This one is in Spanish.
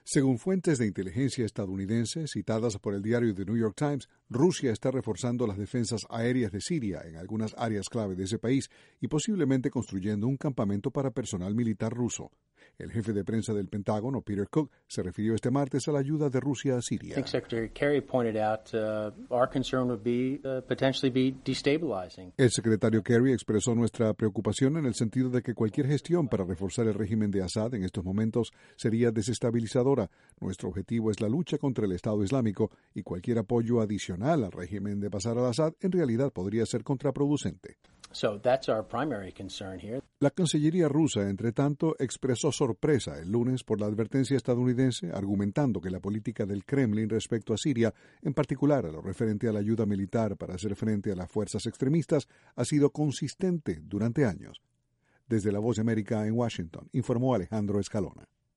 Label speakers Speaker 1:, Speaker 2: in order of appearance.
Speaker 1: Según fuentes de inteligencia estadounidense citadas por el diario The New York Times, Rusia está reforzando las defensas aéreas de Siria en algunas áreas clave de ese país y posiblemente construyendo un campamento para personal militar ruso. El jefe de prensa del Pentágono, Peter Cook, se refirió este martes a la ayuda de Rusia a Siria.
Speaker 2: I think Secretary Kerry pointed out our concern would be potentially be destabilizing.
Speaker 1: El secretario Kerry expresó nuestra preocupación en el sentido de que cualquier gestión para reforzar el régimen de Assad en estos momentos sería desestabilizadora. Nuestro objetivo es la lucha contra el Estado Islámico y cualquier apoyo adicional al régimen de Bashar al-Assad en realidad podría ser contraproducente.
Speaker 2: So that's our primary concern here.
Speaker 1: La Cancillería rusa, entre tanto, expresó sorpresa el lunes por la advertencia estadounidense, argumentando que la política del Kremlin respecto a Siria, en particular a lo referente a la ayuda militar para hacer frente a las fuerzas extremistas, ha sido consistente durante años. Desde La Voz de América en Washington, informó Alejandro Escalona.